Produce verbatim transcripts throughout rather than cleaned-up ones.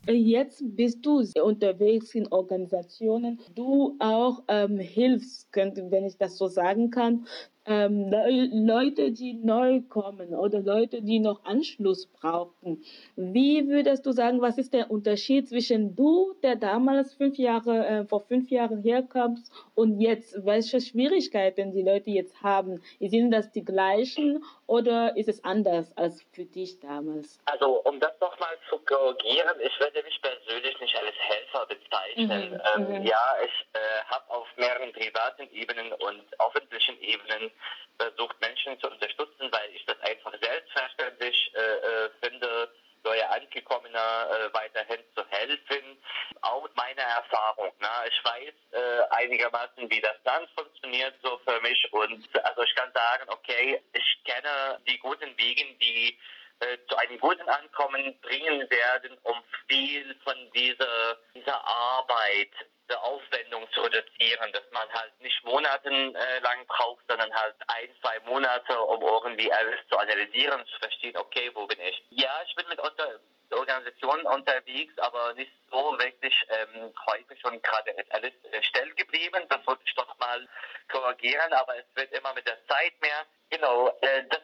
Äh, Jetzt bist du unterwegs in Organisationen, du auch ähm, hilfst, könnte, wenn ich das so sagen kann, ähm, Leu- Leute, die neu kommen oder Leute, die noch Anschluss brauchen. Wie würdest du sagen, was ist der Unterschied zwischen du, der damals fünf Jahre, äh, vor fünf Jahren herkommst und jetzt? Welche Schwierigkeiten die Leute jetzt haben? Sind das die gleichen oder ist es anders als für dich damals? Also, um das nochmal zu korrigieren, ich würde mich persönlich nicht als Helfer bezeichnen. Mhm, Ähm, mhm. ja, ich äh, habe auf mehreren privaten Ebenen und öffentlichen Ebenen versucht, Menschen zu unterstützen, weil ich das einfach selbstverständlich äh, äh, finde, neue Angekommene äh, weiterhin zu helfen. Aus meiner Erfahrung. Na, ich weiß äh, einigermaßen, wie das dann funktioniert so für mich. Und also ich kann sagen, okay, ich kenne die guten Wege, die äh, zu einem guten Ankommen bringen werden, um viel von dieser, dieser Arbeit, der Aufwendung zu reduzieren, dass man halt nicht monatelang äh, braucht, sondern halt ein, zwei Monate, um irgendwie alles zu analysieren, zu verstehen, okay, wo bin ich? Ja, ich bin mit unter Organisationen unterwegs, aber nicht so wirklich ähm, häufig und gerade ist alles äh, still geblieben. Das wollte ich doch mal korrigieren, aber es wird immer mit der Zeit mehr. Genau, äh, das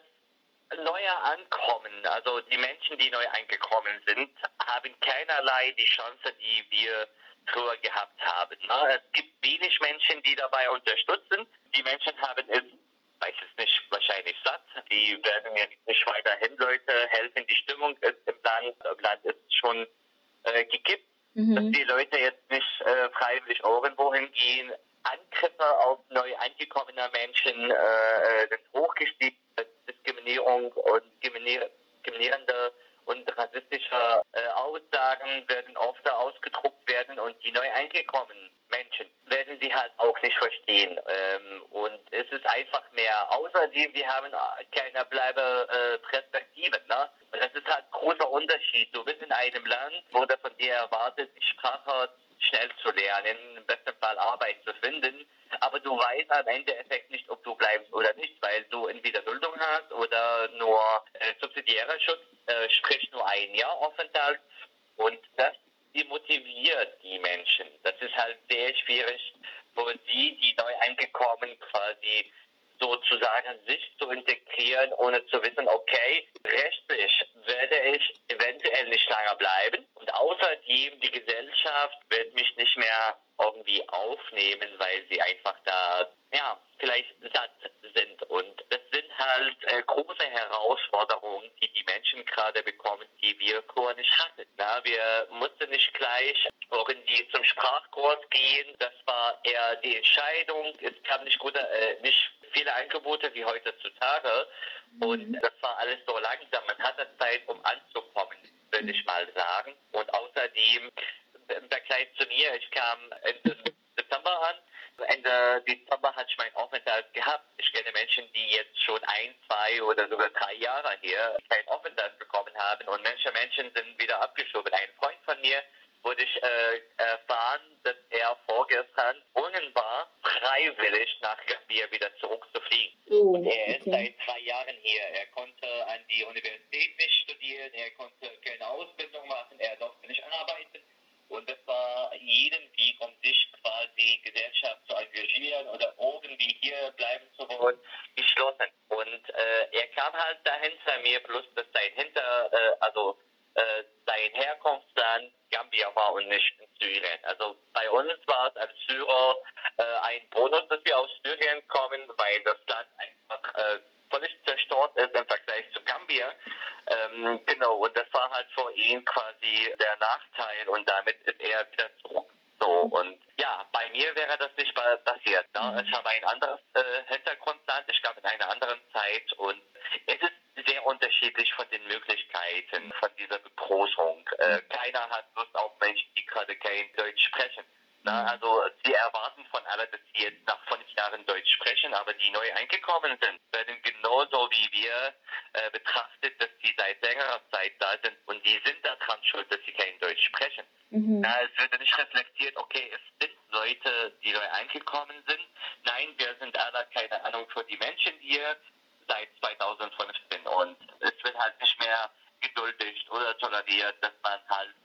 neue Ankommen, also die Menschen, die neu eingekommen sind, haben keinerlei die Chance, die wir früher gehabt haben. Es gibt wenig Menschen, die dabei unterstützen. Die Menschen haben es, weiß es nicht, wahrscheinlich satt. Die werden jetzt nicht weiterhin Leute helfen. Die Stimmung ist im Land, im Land ist schon äh, gekippt, mhm. dass die Leute jetzt nicht äh, freiwillig irgendwo hingehen. Angriffe auf neu angekommene Menschen äh, sind hochgestiegen. Diskriminierung und diskriminierende und rassistische äh, Aussagen werden oft ausgedruckt werden und die neu eingekommenen Menschen werden sie halt auch nicht verstehen. Ähm, und es ist einfach mehr. Außerdem, wir haben keine Bleibeperspektive. Äh, ne? Und das ist halt ein großer Unterschied. Du bist in einem Land, wo der von dir erwartet, die Sprache schnell zu lernen, im besten Fall Arbeit zu finden. Aber du weißt am Endeffekt nicht, ob du bleibst oder nicht, weil du entweder Duldung hast oder nur äh, subsidiärer Schutz, äh, sprich nur ein Jahr Aufenthalt. Und das demotiviert die Menschen. Das ist halt sehr schwierig für sie, die neu eingekommen quasi sozusagen sich zu integrieren, ohne zu wissen, okay, rechtlich werde ich eventuell nicht länger bleiben und außerdem die Gesellschaft wird mich nicht mehr irgendwie aufnehmen, weil sie einfach da, ja, vielleicht satt sind. Und das sind halt äh, große Herausforderungen, die die Menschen gerade bekommen, die wir vorher nicht hatten. Na, wir mussten nicht gleich irgendwie zum Sprachkurs gehen. Das war eher die Entscheidung. Es gab nicht gute, äh, nicht viele Angebote wie heutzutage. Und das war alles so langsam. Man hatte Zeit, um anzukommen, würde ich mal sagen. Und außerdem, im Vergleich zu mir, ich kam Ende Dezember an. Ende Dezember hatte ich meinen Aufenthalt gehabt. Ich kenne Menschen, die jetzt schon ein, zwei oder sogar drei Jahre hier keinen Aufenthalt bekommen haben. Und manche Menschen sind wieder abgeschoben. Ein Freund von mir wurde ich äh, erfahren, dass er vorgestern gezwungen war, freiwillig nach Gambia wieder zurückzufliegen. Oh, und er ist okay. Seit zwei Jahren hier. Er konnte an die Universität nicht studieren, er konnte keine Ausbildung machen, er durfte nicht arbeiten. Und das war jeden Weg, um sich quasi Gesellschaft zu engagieren oder irgendwie hier bleiben zu wollen, geschlossen. Und äh, er kam halt dahinter mir, plus dass sein Hinter, äh, also äh, sein Herkunftsland Gambia war und nicht in Syrien. Also bei uns war es als Syrer äh, ein Bonus, dass wir aus Syrien kommen, weil das Land einfach äh, völlig zerstört ist im Vergleich zu Gambia. Ähm, genau, und das war halt für ihn quasi der Nachteil und damit ist er wieder zurück. So, und ja, bei mir wäre das nicht mal passiert. Ne? Ich habe ein anderes äh, Hintergrundland, ich glaube in einer anderen Zeit und es ist sehr unterschiedlich von den Möglichkeiten von dieser Begroßung. Äh, keiner hat Lust auf Menschen, die gerade kein Deutsch sprechen. Na, also sie erwarten von allen, dass sie jetzt nach fünf Jahren Deutsch sprechen, aber die neu eingekommen sind, werden genauso wie wir äh, betrachtet, dass sie seit längerer Zeit da sind und die sind daran schuld, dass sie kein Deutsch sprechen. Mhm. Na, es wird nicht reflektiert, okay, es sind Leute, die neu eingekommen sind. Nein, wir sind alle, keine Ahnung, für die Menschen hier seit zweitausendfünfzehn und es wird halt nicht mehr geduldigt oder toleriert, dass man halt noch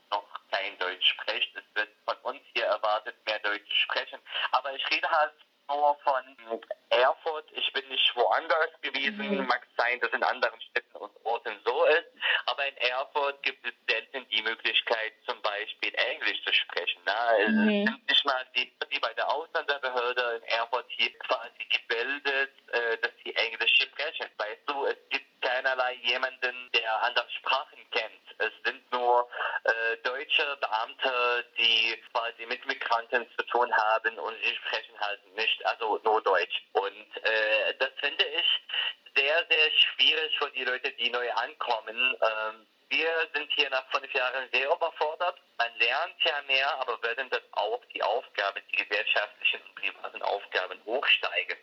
kein Deutsch spricht. Es wird von uns hier erwartet, mehr Deutsch zu sprechen. Aber ich rede halt nur von Erfurt. Ich bin nicht woanders gewesen. Mhm. Mag sein, dass in anderen Städten und Orten so ist. Aber in Erfurt gibt es selten die Möglichkeit, zum Beispiel Englisch zu sprechen. Na, es Mhm. sind nicht mal die, die bei der Ausländerbehörde in Erfurt hier quasi gebildet, äh, dass sie Englisch sprechen. Weißt du, es gibt keinerlei jemanden, der andere Sprachen kennt. Es sind nur äh, deutsche Beamte, die quasi mit Migranten zu tun haben und sie sprechen halt nicht, also nur Deutsch. Und äh, das finde ich sehr, sehr schwierig für die Leute, die neu ankommen. Ähm, wir sind hier nach fünf Jahren sehr überfordert. Man lernt ja mehr, aber werden dann auch die Aufgaben, die gesellschaftlichen und privaten Aufgaben hochsteigen.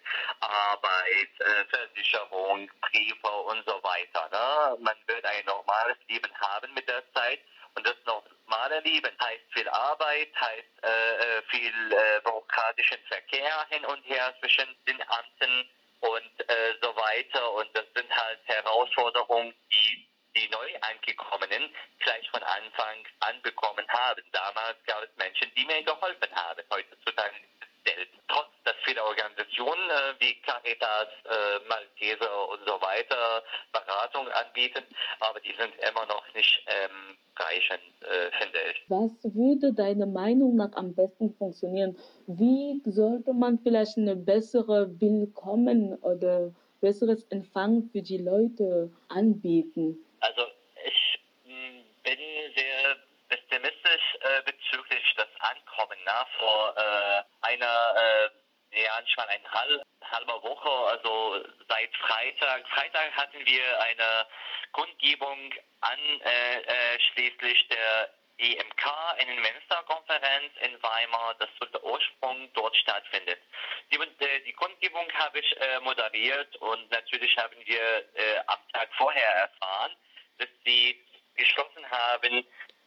Arbeit, äh, Versicherung, Briefe und so weiter. Ne? Man wird ein normales Leben haben mit der Zeit. Und das normale Leben heißt viel Arbeit, heißt äh, viel äh, bürokratischen Verkehr hin und her zwischen den Amten und äh, so weiter. Und das sind halt Herausforderungen, die die neu angekommenen gleich von Anfang an bekommen haben. Damals gab es Menschen, die mir geholfen haben. Heutzutage ist es selten. Trotz dass viele Organisationen äh, wie Caritas, äh, Malteser und so weiter Beratung anbieten, aber die sind immer noch nicht ähm, reichend, äh, finde ich. Was würde deiner Meinung nach am besten funktionieren? Wie sollte man vielleicht eine bessere Willkommen oder besseres Empfang für die Leute anbieten? Also ich mh, bin sehr pessimistisch äh, bezüglich des Ankommen. Na? Vor äh, einer, äh, ja, nicht mal eine halb, halbe Woche, also seit Freitag. Freitag hatten wir eine Kundgebung anschließlich äh, der E M K Innenministerkonferenz in Weimar, das der Ursprung dort stattfindet. Die, äh, die Kundgebung habe ich äh, moderiert und natürlich haben wir äh, am Tag vorher erfahren, dass sie geschlossen haben,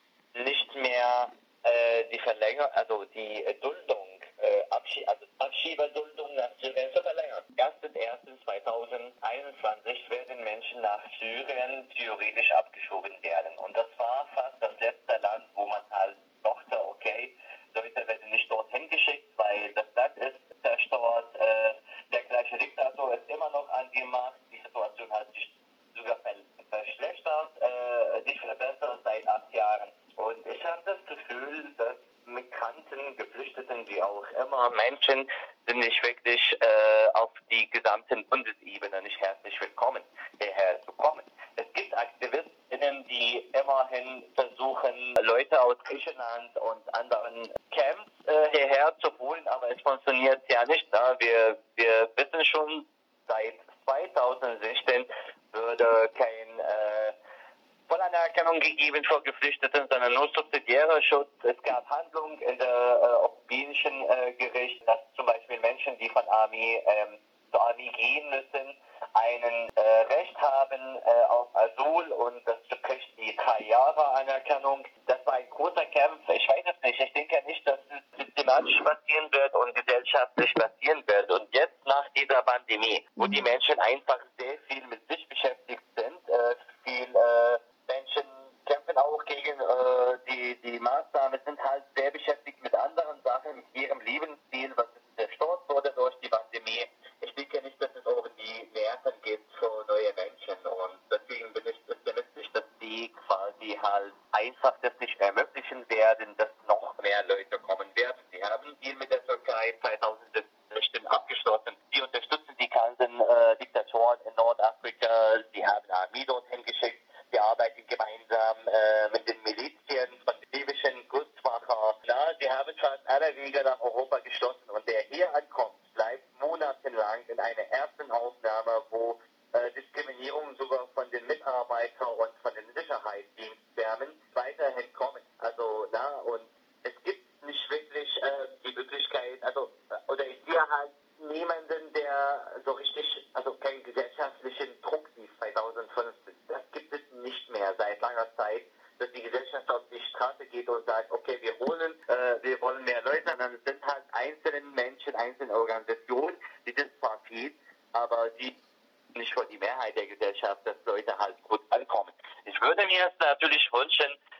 nicht mehr äh, die Verlängerung, also die äh, Duldung, äh, Abschied, also Abschiebeduldung nach Syrien zu verlängern. erster erster zweitausendeinundzwanzig werden Menschen nach Syrien theoretisch abgeschoben werden. Und das war fast das letzte Land, wo man halt dachte, okay, Leute werden nicht dorthin geschickt, weil das Land ist zerstört, äh, der gleiche Diktator ist immer noch an die Macht, die Situation hat sich sogar verschlechtert, äh, nicht verbessert seit acht Jahren. Und ich habe das Gefühl, dass Migranten, Geflüchteten, wie auch immer, Menschen sind nicht wirklich äh, auf die gesamten Bundesebene nicht herzlich willkommen, hierher zu kommen. Es gibt AktivistInnen, die immerhin versuchen, Leute aus Griechenland und anderen Camps äh, hierher zu holen, aber es funktioniert ja nicht. Ne? Wir, wir wissen schon, seit zweitausendsechzehn würde kein äh, Vollanerkennung gegeben für Geflüchteten, sondern nur subsidiärer Schutz. Es gab Handlungen in der äh, Europäischen äh, Gericht, dass zum Beispiel Menschen, die von Armee ähm, zur Armee gehen müssen, ein äh, Recht haben äh, auf Asyl und das betrifft die drei Jahre Anerkennung. Das war ein großer Kampf. Ich weiß es nicht. Ich denke nicht, dass es systematisch passieren wird und gesellschaftlich passieren wird. Und jetzt nach dieser Pandemie, wo die Menschen einfach sehr viel mit sich beschäftigt sind, äh, viel äh, Menschen kämpfen auch gegen äh, die, die Maßnahmen, sind halt sehr beschäftigt mit anderen Sachen, mit ihrem Lebensstil, was zerstört wurde durch die Pandemie. Ich denke nicht, dass es irgendwie Nerven gibt für neue Menschen und deswegen bin ich optimistisch, dass die quasi halt einfach das nicht ermöglichen werden, dass noch mehr Leute kommen werden. Sie haben einen Deal mit der Türkei zweitausendsechzehn abgeschlossen. Sie unterstützen die ganzen äh, Diktatoren in Nordafrika. Sie haben Armee dorthin geschickt. Wir arbeiten gemeinsam äh, mit den Milizien von den libyschen Kunstmacher. Na, sie haben fast alle Wege nach Europa geschlossen und der hier ankommt, bleibt monatelang in einer ersten Aufnahme, wo äh, Diskriminierung sogar von den Mitarbeitern und von den Sicherheitsdienstfirmen weiterhin kommen. Also, na, und es gibt nicht wirklich äh, die Möglichkeit, also, oder ich sehe halt niemanden, der so richtig, also keinen gesellschaftlichen Druck sieht zweitausendfünfzehn. Das gibt es nicht mehr seit langer Zeit, dass die Gesellschaft auf die Straße geht und sagt, okay, wir holen, äh, wir wollen mehr Leute, und dann sind halt einzelne Menschen, einzelne Organisationen, die sind zwar viel, aber die nicht für die Mehrheit der Gesellschaft, dass Leute halt gut ankommen. Ich würde mir es natürlich wünschen, dass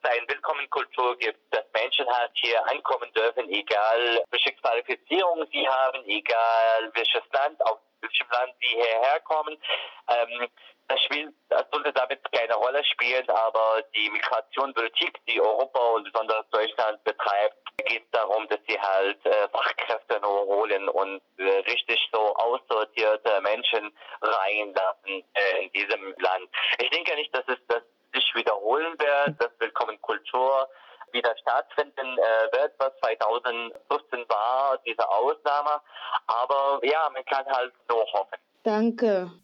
eine Willkommenkultur gibt, dass Menschen halt hier ankommen dürfen, egal welche Qualifizierung sie haben, egal welches Land, aus welchem Land sie hierher kommen. Ähm, das, spielt, das sollte damit keine Rolle spielen, aber die Migrationspolitik, die Europa und besonders Deutschland betreibt, geht darum, dass sie halt äh, Fachkräfte nur holen und äh, richtig so aussortierte Menschen reinlassen äh, in diesem Land. Ich denke nicht, dass es das sich wiederholen wird, dass Willkommenkultur wieder stattfinden äh, wird, was zweitausendfünfzehn war, diese Ausnahme. Aber ja, man kann halt nur hoffen. Danke.